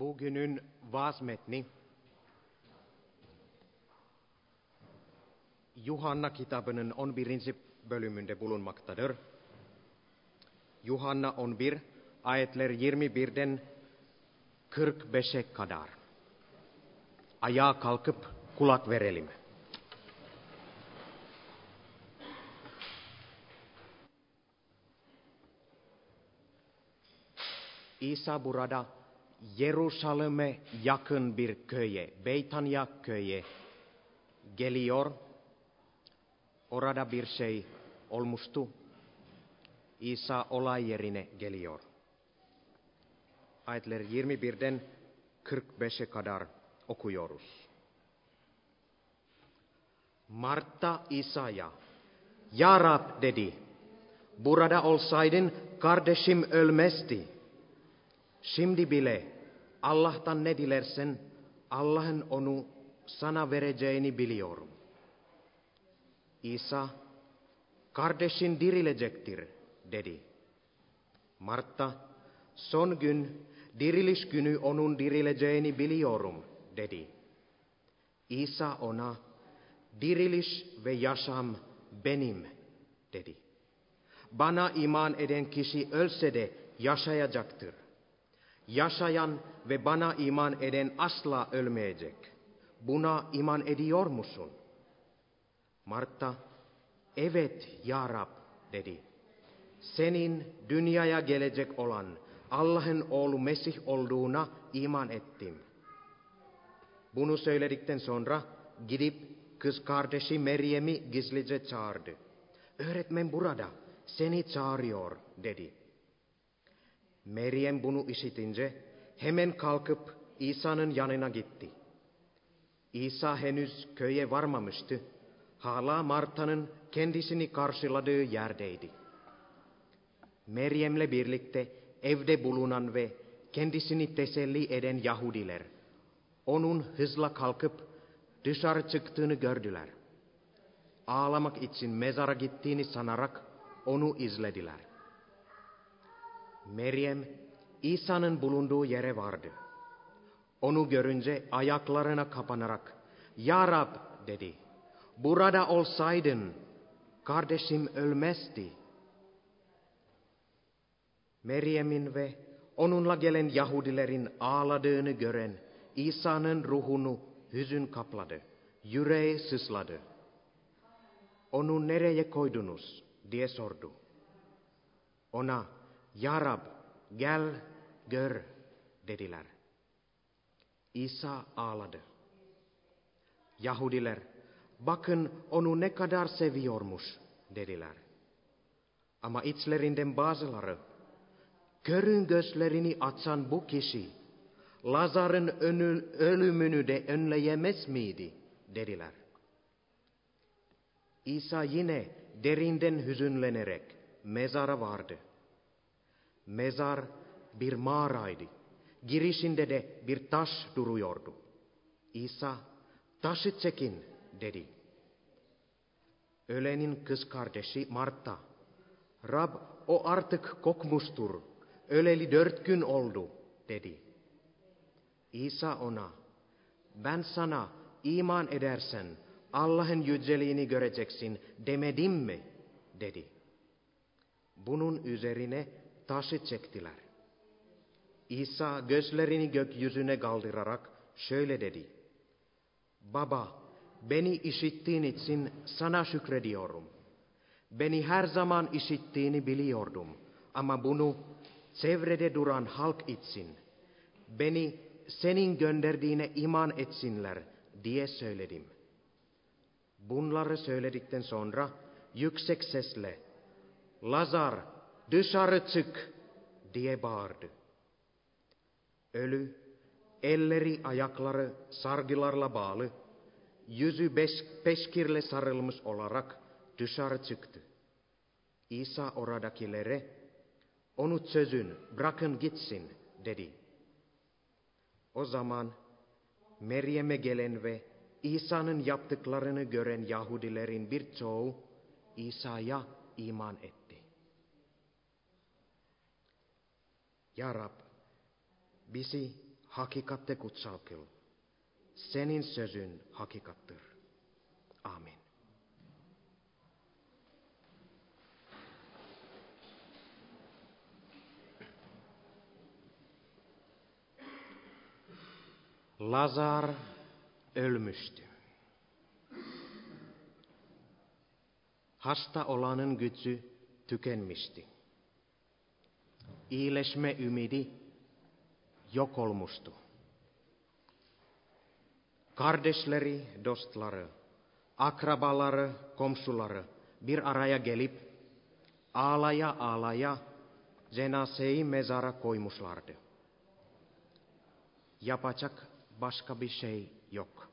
Bugünün vaaz metni Yuhanna kitabının 11. bölümünde bulunmaktadır. Yuhanna 11 ayetler 21'den 45'e kadar. Ayağa kalkıp kulak verelim. İsa burada Jerusalem'e yakın bir köye, Beytanya köyü geliyor. Orada bir şey olmuştu. İsa olay yerine geliyor. Ayetler 21'den 45'e kadar okuyoruz. Marta İsa'ya, "Ya Rab," dedi, "burada olsaydın kardeşim ölmezdi. Şimdi bile Allah'tan ne dilersen Allah'ın onu sana vereceğini biliyorum." İsa, "Kardeşin dirilecektir," dedi. Marta, "Son gün, diriliş günü onun dirileceğini biliyorum," dedi. İsa ona, "Diriliş ve yaşam benim," dedi. "Bana iman eden kişi ölse de yaşayacaktır. Yaşayan ve bana iman eden asla ölmeyecek. Buna iman ediyor musun?" Marta, "Evet ya Rab," dedi. "Senin dünyaya gelecek olan Allah'ın oğlu Mesih olduğuna iman ettim." Bunu söyledikten sonra gidip kız kardeşi Meryem'i gizlice çağırdı. "Öğretmen burada, seni çağırıyor," dedi. Meryem bunu işitince hemen kalkıp İsa'nın yanına gitti. İsa henüz köye varmamıştı. Hala Marta'nın kendisini karşıladığı yerdeydi. Meryem'le birlikte evde bulunan ve kendisini teselli eden Yahudiler onun hızla kalkıp dışarı çıktığını gördüler. Ağlamak için mezara gittiğini sanarak onu izlediler. Meryem İsa'nın bulunduğu yere vardı. Onu görünce ayaklarına kapanarak, "Ya Rab," dedi, "burada olsaydın kardeşim ölmezdi." Meryem'in ve onunla gelen Yahudilerin ağladığını gören İsa'nın ruhunu hüzün kapladı, yüreği sızladı. "Onu nereye koydunuz?" diye sordu. Ona, "Ya Rab, gel gör," dediler. İsa ağladı. Yahudiler, "Bakın onu ne kadar seviyormuş," dediler. Ama içlerinden bazıları, "Körün gözlerini açan bu kişi, Lazar'ın ölümünü de önleyemez miydi?" dediler. İsa yine derinden hüzünlenerek mezara vardı. Mezar bir mağaraydı. Girişinde de bir taş duruyordu. İsa, "Taşı çekin," dedi. Ölenin kız kardeşi Marta, "Rab, o artık kokmuştur. Öleli 4 gün oldu," dedi. İsa ona, "Ben sana iman edersen Allah'ın yüceliğini göreceksin demedim mi?" dedi. Bunun üzerine taşı çektiler. İsa gözlerini gökyüzüne kaldırarak şöyle dedi, "Baba, beni işittiğin için sana şükrediyorum. Beni her zaman işittiğini biliyordum ama bunu çevrede duran halk için, beni senin gönderdiğine iman etsinler diye söyledim." Bunları söyledikten sonra yüksek sesle, "Lazar, dışarı çık," diye bağırdı. Ölü, elleri ayakları sargılarla bağlı, yüzü peşkirle sarılmış olarak dışarı çıktı. İsa oradakilere, "Onu çözün, bırakın gitsin," dedi. O zaman Meryem'e gelen ve İsa'nın yaptıklarını gören Yahudilerin birçoğu İsa'ya iman etti. Ya Rab, bizi hakikatte kutsalkıl. Senin sözün hakikattır. Amin. Lazar ölmüştü. Hasta olanın gücü tükenmişti. İyileşme ümidi yok olmuştu. Kardeşleri, dostları, akrabaları, komşuları bir araya gelip ağlaya cenazeyi mezara koymuşlardı. Yapacak başka bir şey yok.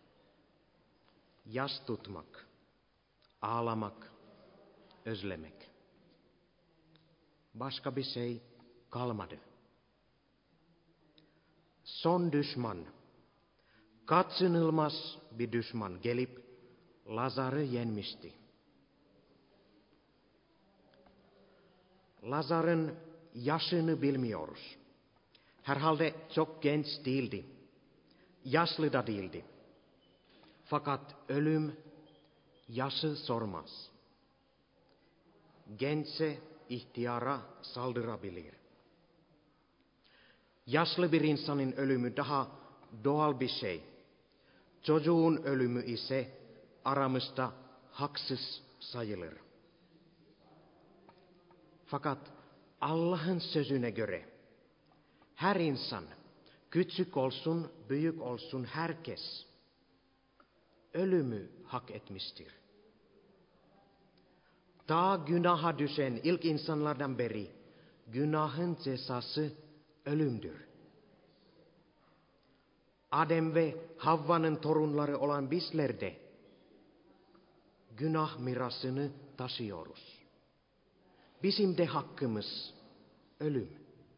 Yas tutmak, ağlamak, özlemek. Başka bir şey kalmadı. Son düşman, kaçınılmaz bir düşman gelip Lazar'ı yenmişti. Lazar'ın yaşını bilmiyoruz. Herhalde çok genç değildi. Yaşlı da değildi. Fakat ölüm yaşı sormaz. Gençse ihtiyara saldırabilir. Yaşlı bir insanın ölümü daha doğal bir şey. Çocuğun ölümü ise aramızda haksız sayılır. Fakat Allah'ın sözüne göre her insan, küçük olsun, büyük olsun herkes ölümü hak etmiştir. Ta günaha düşen ilk insanlardan beri günahın cezası ölümdür. Adem ve Havva'nın torunları olan bizler de günah mirasını taşıyoruz. Bizim de hakkımız ölüm.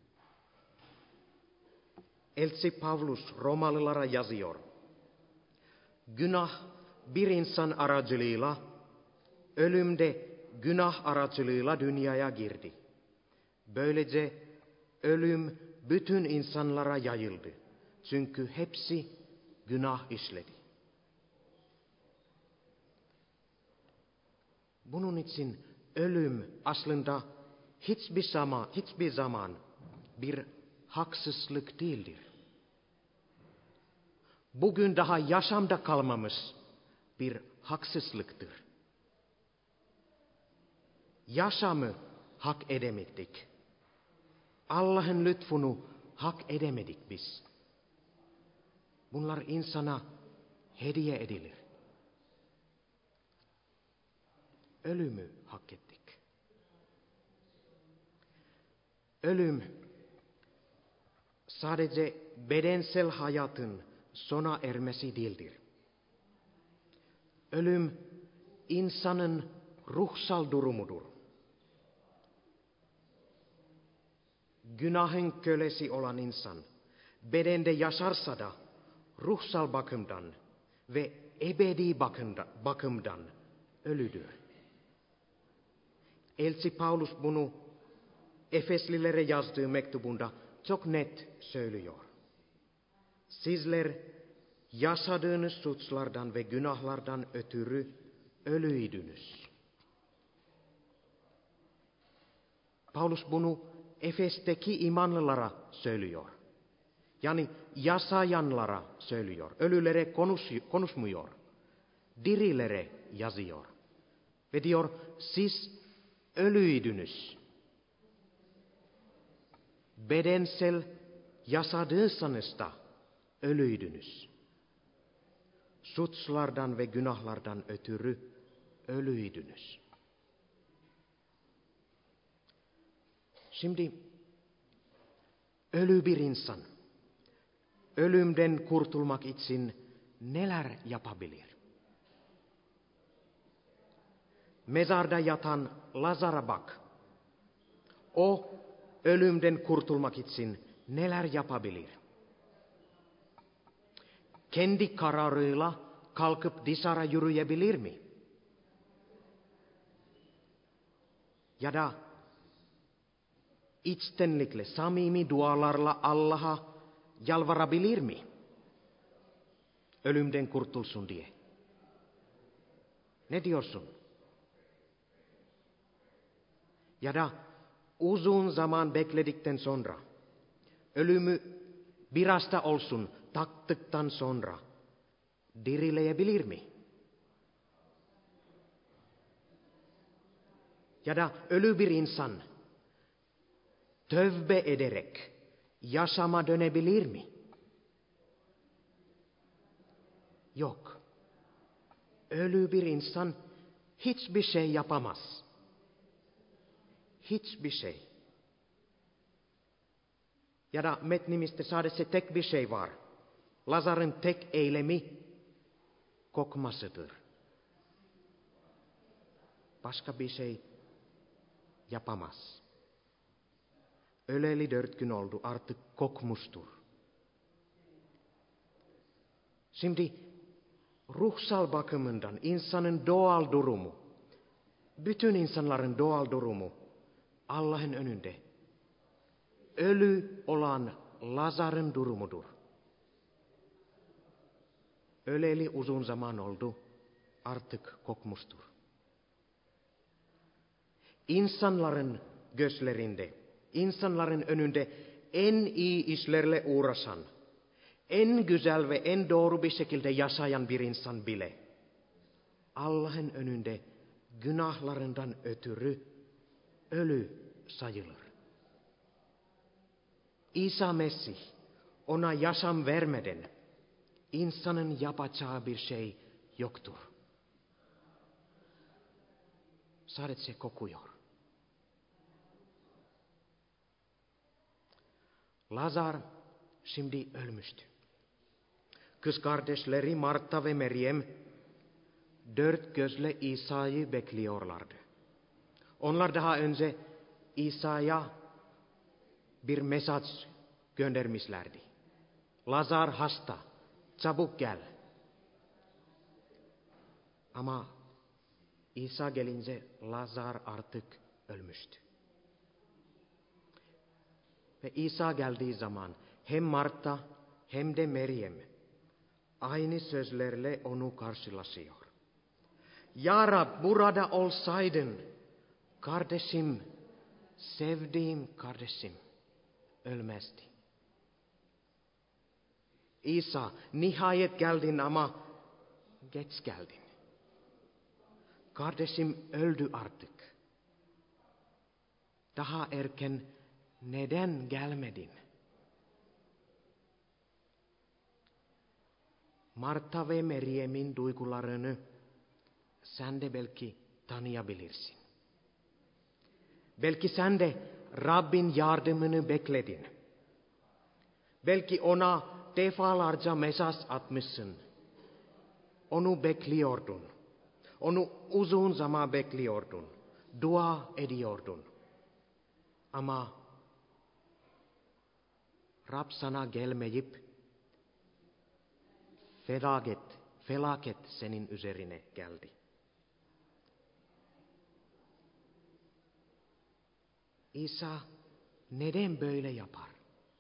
Elçi Pavlus Romalılara yazıyor. Günah bir insan aracılığıyla, ölüm de günah aracılığıyla dünyaya girdi. Böylece ölüm bütün insanlara yayıldı. Çünkü hepsi günah işledi. Bunun için ölüm aslında hiçbir zaman bir haksızlık değildir. Bugün daha yaşamda kalmamız bir haksızlıktır. Yaşamı hak edemedik. Allah'ın lütfunu hak edemedik biz. Bunlar insana hediye edilir. Ölümü hak ettik. Ölüm sadece bedensel hayatın sona ermesi değildir. Ölüm insanın ruhsal durumudur. Günahın kölesi olan insan bedende yaşarsa da ruhsal bakımdan ve ebedi bakımdan ölüdür. Elçi Paulus bunu Efeslilere yazdığı mektubunda çok net söylüyor. Sizler yaşadığınız suçlardan ve günahlardan ötürü ölüydünüz. Paulus bunu Efes'teki imanlılara söylüyor. Yani yaşayanlara söylüyor. Ölülere konuşmuyor. Dirilere yazıyor. Ve diyor, siz ölüydünüz. Bedensel yaşadıysanız da ölüydünüz. Suçlardan ve günahlardan ötürü ölüydünüz. Şimdi ölü bir insan ölümden kurtulmak için neler yapabilir? Mezarda yatan Lazar'a bak. O ölümden kurtulmak için neler yapabilir? Kendi kararıyla kalkıp dışarı yürüyebilir mi? Ya da içtenlikle, samimi dualarla Allah'a yalvarabilir mi? Ölümden kurtulsun diye. Ne diyorsun? Ya da uzun zaman bekledikten sonra, ölümü biraz da olsun taktıktan sonra dirileyebilir mi? Ya da ölü bir insan tövbe ederek yaşama dönebilir mi? Yok. Ölü bir insan hiçbir şey yapamaz. Hiçbir şey. Ya da metnimizde sadece tek bir şey var. Lazar'ın tek eylemi kokmasıdır. Başka bir şey yapamaz. Öleli 4 gün oldu, artık kokmuştur. Şimdi ruhsal bakımından insanın doğal durumu, bütün insanların doğal durumu Allah'ın önünde ölü olan Lazar'ın durumudur. Öleli uzun zaman oldu, artık kokmuştur. İnsanların gözlerinde, insanların önünde en iyi işlerle uğraşan, en güzel ve en doğru bir şekilde yaşayan bir insan bile Allah'ın önünde günahlarından ötürü ölü sayılır. İsa Mesih ona yaşam vermeden insanın yapacağı bir şey yoktur. Sadece kokuyor. Lazar şimdi ölmüştü. Kız kardeşleri Marta ve Meryem 4 gözle İsa'yı bekliyorlardı. Onlar daha önce İsa'ya bir mesaj göndermişlerdi. Lazar hasta, çabuk gel. Ama İsa gelince Lazar artık ölmüştü. Ve İsa geldiği zaman hem Marta hem de Meryem aynı sözlerle onu karşılaşıyor. Ya Rab, burada olsaydın kardeşim, sevdiğim kardeşim ölmezdi. İsa, nihayet geldin ama geç geldin. Kardeşim öldü artık. Daha erken neden gelmedin? Marta ve Meryem'in duygularını sen de belki tanıyabilirsin. Belki sen de Rabbin yardımını bekledin. Belki ona defalarca mesaj atmışsın. Onu bekliyordun. Onu uzun zaman bekliyordun. Dua ediyordun. Ama Rab sana gelmeyip felaket senin üzerine geldi. İsa neden böyle yapar?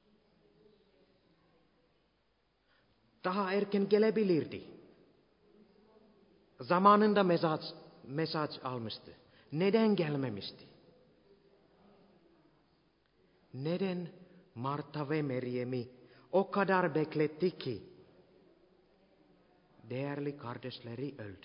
Daha erken gelebilirdi. Zamanında mesaj almıştı. Neden gelmemişti? Neden Marta ve Meryem'i o kadar bekletti ki değerli kardeşleri öldü?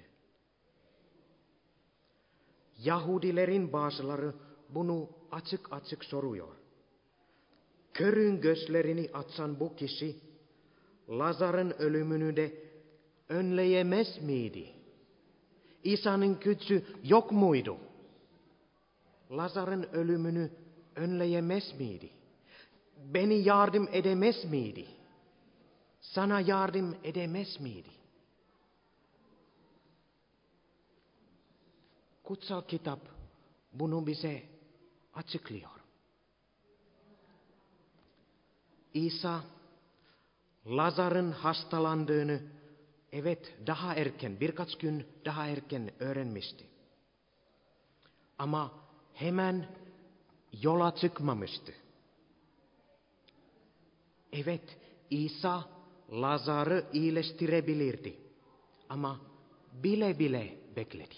Yahudilerin bazıları bunu açık açık soruyor. Körün gözlerini açan bu kişi Lazar'ın ölümünü de önleyemez miydi? İsa'nın gücü yok muydu? Lazar'ın ölümünü önleyemez miydi? Beni yardım edemez miydi? Sana yardım edemez miydi? Kutsal kitap bunu bize açıklıyor. İsa Lazar'ın hastalandığını daha erken, birkaç gün daha erken öğrenmişti. Ama hemen yola çıkmamıştı. İsa Lazar'ı iyileştirebilirdi. Ama bile bile bekledi.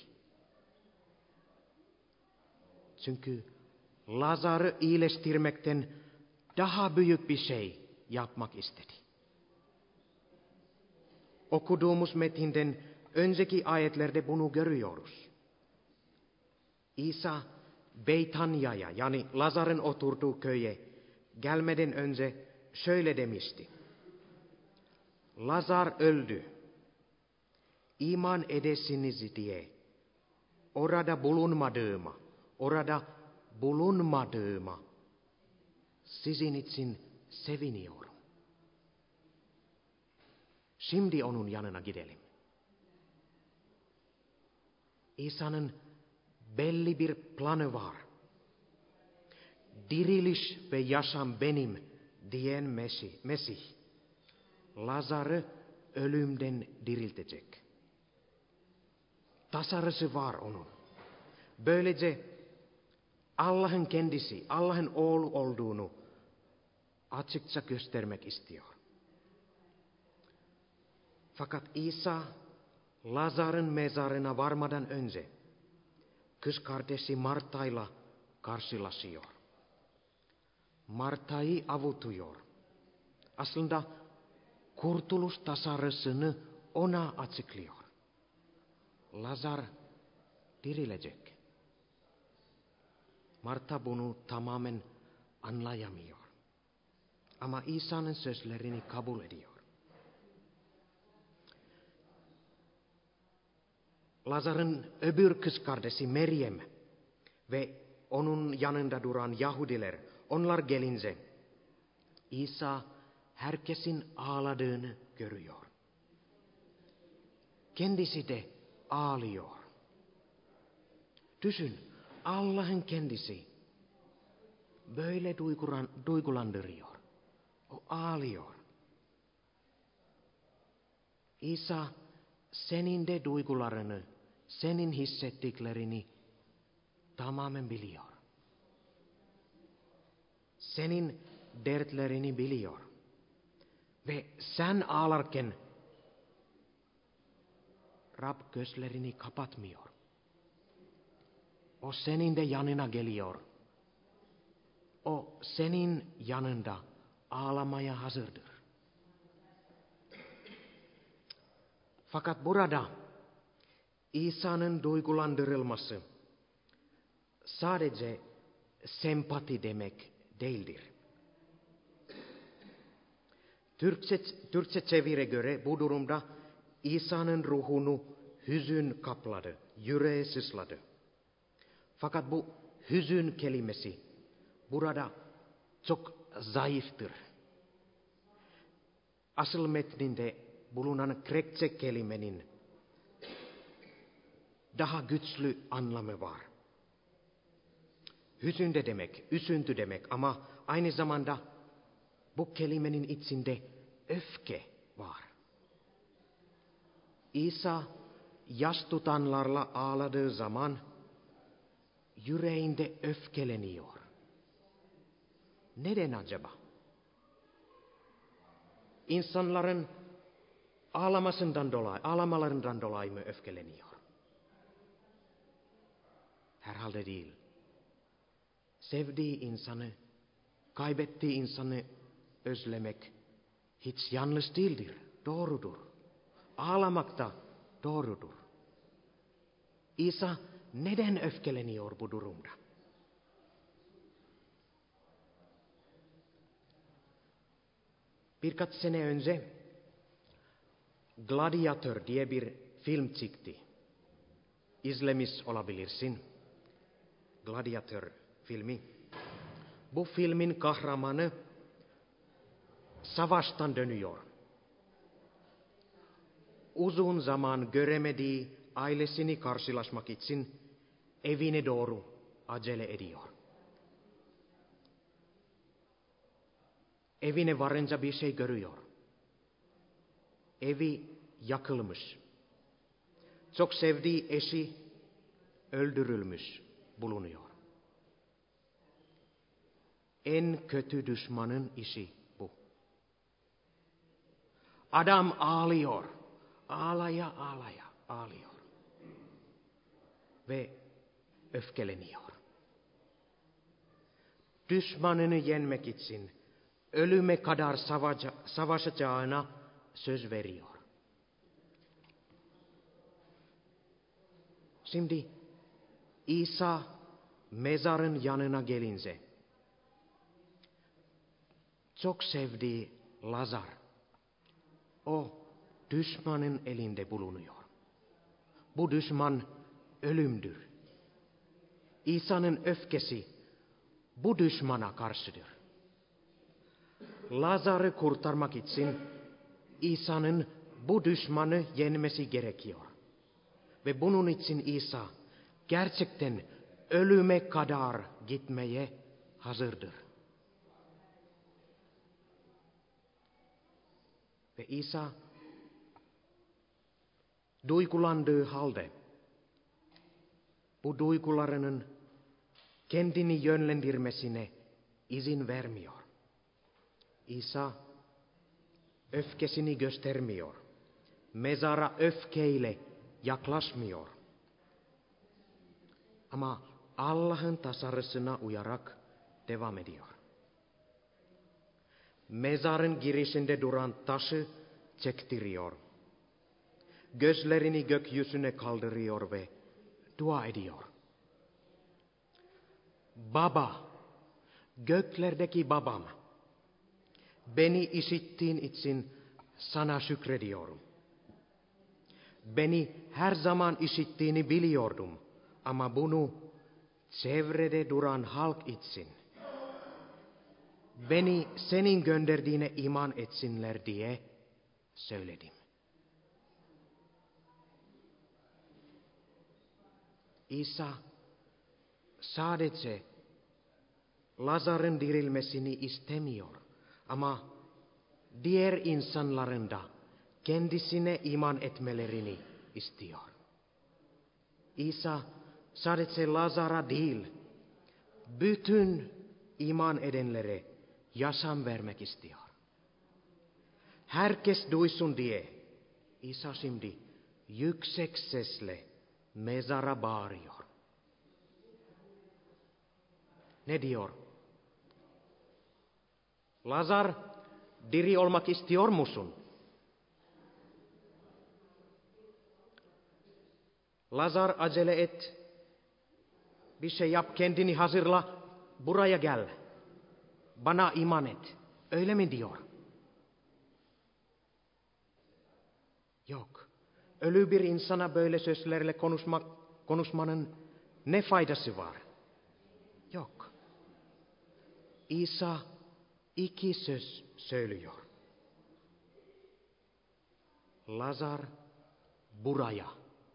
Çünkü Lazar'ı iyileştirmekten daha büyük bir şey yapmak istedi. Okuduğumuz metinden önceki ayetlerde bunu görüyoruz. İsa Beytanya'ya yani Lazar'ın oturduğu köye gelmeden önce şöyle demişti. Lazar öldü. İman edesiniz diye orada bulunmadığıma sizin için seviniyorum. Şimdi onun yanına gidelim. İsa'nın belli bir planı var. Diriliş ve yaşam benim diyen Mesih. Lazar'ı ölümden diriltecek. Tasarısı var onun. Böylece Allah'ın kendisi, Allah'ın oğlu olduğunu açıkça göstermek istiyor. Fakat İsa Lazar'ın mezarına varmadan önce kız kardeşi Marta'yla karşılaşıyor. Marta'yı avutuyor. Aslında kurtuluş tasarısını ona açıklıyor. Lazar dirilecek. Marta bunu tamamen anlayamıyor. Ama İsa'nın sözlerini kabul ediyor. Lazar'ın öbür kız kardeşi Meryem ve onun yanında duran Yahudiler, onlar gelince İsa herkesin ağladığını görüyor. Kendisi de ağlıyor. Düşün, Allah'ın kendisi böyle duygulandırıyor. O ağlıyor. İsa senin de duygularını, senin hissettiklerini tamamen biliyor. Senin dertlerini biliyor. Ve sen ağlarken Rab gözlerini kapatmıyor. O senin de yanına geliyor. O senin yanında ağlamaya hazırdır. Fakat burada İsa'nın duygulandırılması sadece sempati demek değildir. Türkçe çevire göre bu durumda İsa'nın ruhunu hüzün kapladı, yüreğe sısladı. Fakat bu hüzün kelimesi burada çok zayıftır. Asıl metninde bulunan Grekçe kelimenin daha güçlü anlamı var. Hüzün de demek, üzüntü demek ama aynı zamanda bu kelimenin içinde öfke var. İsa yaş tutanlarla ağladığı zaman yüreğinde öfkeleniyor. Neden acaba? İnsanların ağlamalarından dolayı mı öfkeleniyor? Herhalde değil. Sevdiği insanı, kaybettiği insanı özlemek hiç yanlış değildir, doğrudur. Ağlamak da doğrudur. İsa neden öfkeleniyor bu durumda? Birkaç sene önce Gladiator diye bir film çıktı. İzlemiş olabilirsin. Gladiator filmi. Bu filmin kahramanı savaştan dönüyor. Uzun zaman göremediği ailesini karşılaşmak için evine doğru acele ediyor. Evine varınca bir şey görüyor. Evi yakılmış. Çok sevdiği eşi öldürülmüş bulunuyor. En kötü düşmanın işi bu. Adam aalior, aalaja, aalior. Ve öfkelenior. Düşmanını yenmek için ölüme kadar savaşacağına söz veriyor. Şimdi İsa mezarın yanına gelince çok sevdiği Lazar o düşmanın elinde bulunuyor. Bu düşman ölümdür. İsa'nın öfkesi bu düşmana karşıdır. Lazar'ı kurtarmak için İsa'nın bu düşmanı yenmesi gerekiyor. Ve bunun için İsa gerçekten ölüme kadar gitmeye hazırdır. Ve İsa duygulandığı halde bu duygularının kendini yönlendirmesine izin vermiyor. İsa öfkesini göstermiyor. Mezara öfkeyle yaklaşmıyor. Ama Allah'ın tasarısına uyarak devam ediyor. Mezarın girişinde duran taşı çektiriyor. Gözlerini gökyüzüne kaldırıyor ve dua ediyor. Baba, göklerdeki babam, beni işittiğin için sana şükrediyorum. Beni her zaman işittiğini biliyordum ama bunu çevrede duran halk için, beni senin gönderdiğine iman etsinler diye söyledim. İsa sadece Lazar'ın dirilmesini istemiyor ama diğer insanların da kendisine iman etmelerini istiyor. İsa sadece Lazar'a değil, bütün iman edenlere yaşam vermek istiyor. Herkes duysun diye İsa şimdi yüksek sesle mezara bağırıyor. Ne diyor? Lazar, diri olmak istiyor musun? Lazar, acele et. Bir şey yap, kendini hazırla. Buraya gel. Bana iman et. Öyle mi diyor? Yok. Ölü bir insana böyle sözlerle konuşmanın ne faydası var? Yok. İsa iki söz söylüyor. Lazar, buraya.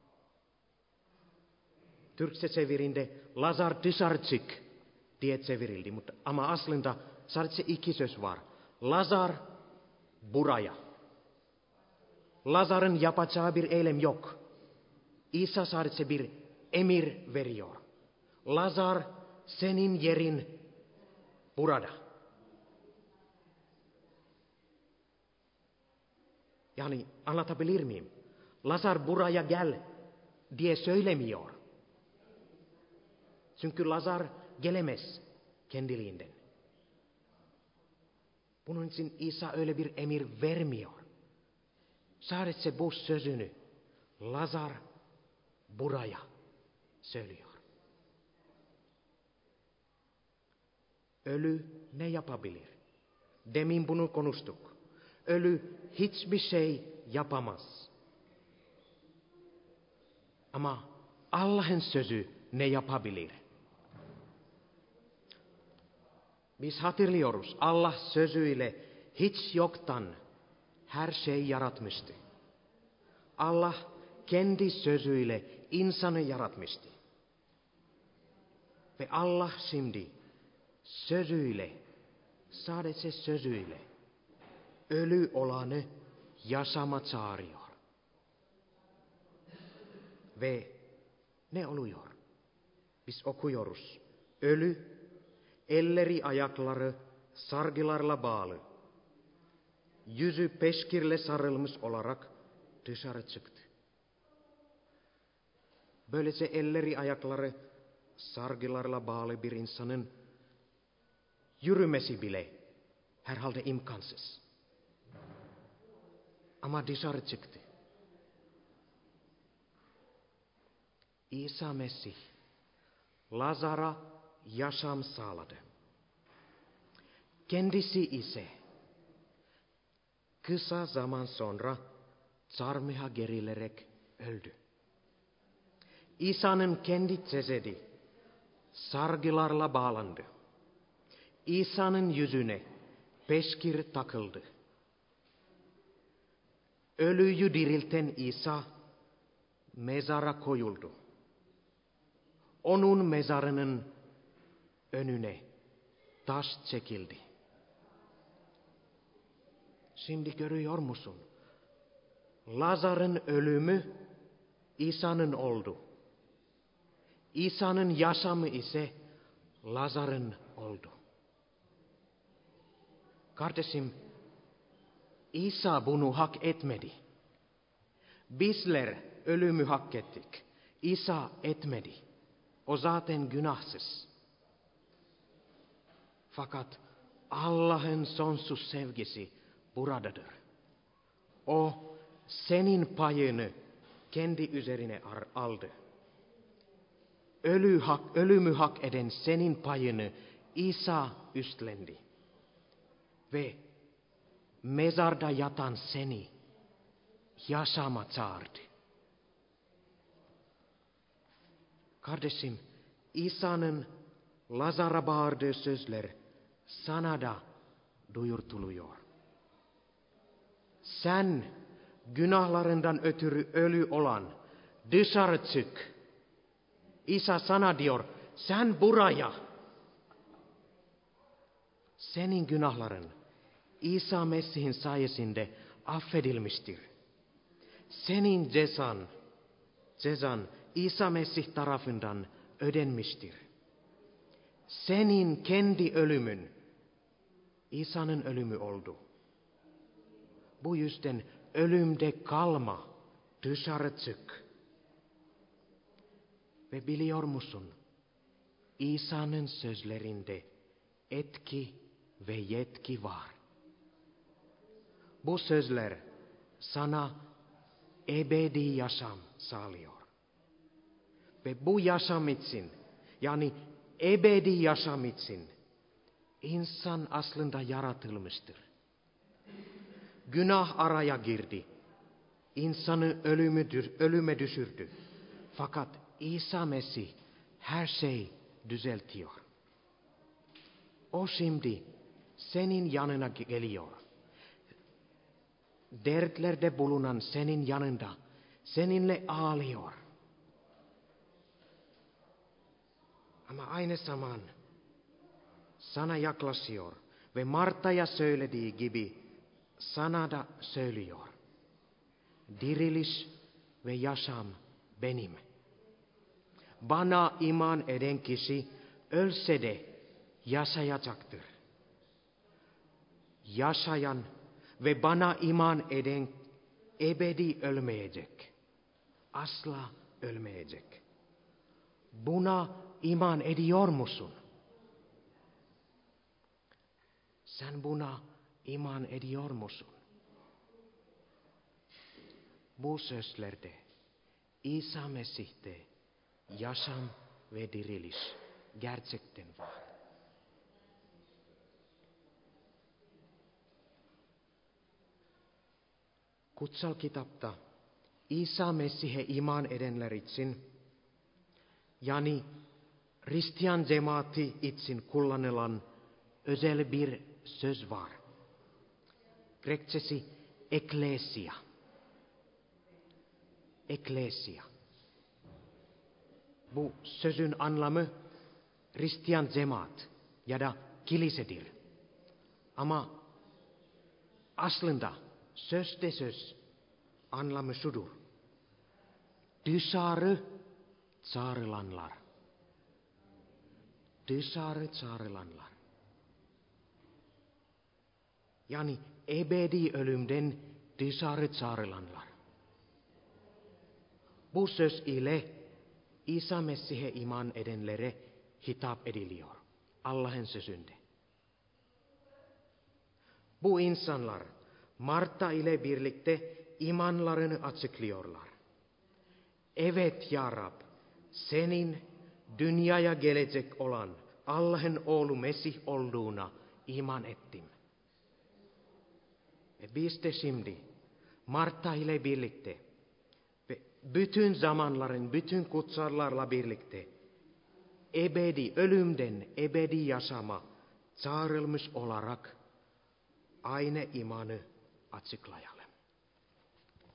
Türkçe çevirinde Lazar dışarı çık diye çevirildi. Ama aslında sadece iki söz var. Lazar, buraya. Lazar'ın yapacağı bir eylem yok. İsa sadece bir emir veriyor. Lazar, senin yerin burada. Yani anlatabilir miyim? Lazar buraya gel diye söylemiyor. Çünkü Lazar gelemez kendiliğinden. Bunun için İsa öyle bir emir vermiyor. Sadece bu sözünü Lazar buraya söylüyor. Ölü ne yapabilir? Demin bunu konuştuk. Ölü hiçbir şey yapamaz. Ama Allah'ın sözü ne yapabilir? Biz hatırlıyoruz, Allah sözüyle hiç yoktan her şey yaratmıştı. Allah kendi sözüyle insanı yaratmıştı. Ve Allah şimdi sözüyle, sadece sözüyle ölü olanı yaşama çağırıyor. Ve ne oluyor? Biz okuyoruz. Ölü, elleri ayakları sargılarla bağlı. Jysy peskirle sarelmus olarak dysare tsykt. Böyle se elleri ayaklare sargilarla baalibirinsanen jyrymesi bile herhalde imkanses. Ama dysare tsykt. Isa Messi, Lazara yaşam sağladı. Kendisi ise kısa zaman sonra çarmıha gerilerek öldü. İsa'nın kendi cesedi sargılarla bağlandı. İsa'nın yüzüne peskir takıldı. Ölüyü dirilten İsa mezara koyuldu. Onun mezarının önüne taş çekildi. Şimdi görüyor musun? Lazar'ın ölümü İsa'nın oldu. İsa'nın yaşamı ise Lazar'ın oldu. Kardeşim, İsa bunu hak etmedi. Bizler ölümü hak ettik. İsa etmedi. O zaten günahsız. Fakat Allah'ın sonsuz sevgisi buradadır. O senin payını kendi üzerine aldı. Ölümü hak eden senin payını İsa üstlendi. Ve mezarda yatan seni yaşama çağırdı. Kardeşim, İsa'nın Lazar'a bağırdığı sözler sana da duyurtuluyor. Sen günahlarından ötürü ölü olan dışarı çık. İsa sana diyor, sen buraya. Senin günahların İsa Mesih'in sayesinde affedilmiştir. Senin cezan İsa Mesih tarafından ödenmiştir. Senin kendi ölümün İsa'nın ölümü oldu. Bu yüzden ölümde kalma, dışarı çık. Ve biliyor musun, İsa'nın sözlerinde etki ve yetki var. Bu sözler sana ebedi yaşam sağlıyor. Ve bu yaşam için, yani ebedi yaşam için insan aslında yaratılmıştır. Günah araya girdi. İnsanı ölüme düşürdü. Fakat İsa Mesih her şeyi düzeltiyor. O şimdi senin yanına geliyor. Dertlerde bulunan senin yanında seninle ağlıyor. Ama aynı zaman sana yaklaşıyor ve Marta'ya söylediği gibi sana da söylüyor. Diriliş ve yaşam benim. Bana iman eden kişi ölse de yaşayacaktır. Yaşayan ve bana iman eden ebedi ölmeyecek. Asla ölmeyecek. Buna iman ediyor musun? Sen buna iman ediyor musun? Bu sözlerde İsa Mesih'te yaşam ve diriliş gerçekten var. Kutsal kitapta İsa Mesih'e iman edenler için, yani Hristiyan cemaati için kullanılan özel bir söz var. Grekçesi eklesia. Eklesia. Bu sözün anlamı Hristiyan cemaat ya da kilisedir. Ama aslında sözde söz anlamı şudur. Dışarı çağrılanlar. Dışarı çağrılanlar. Yani ebedi ölümden dysarret saarelanlar. Bussös ile Isa messihe iman edenlere hitap ediliyor. Allah'ın sözünde. Bu insanlar Marta ile birlikte imanlarını açıklıyorlar. Evet ya Rab, senin dünyaya gelecek olan Allah'ın oğlu Mesih olduğuna iman ettim. Ve biz de şimdi Marta ile birlikte ve bütün zamanların, bütün kutsallarla birlikte ölümden ebedi yaşama çağrılmış olarak aynı imanı açıklayalım.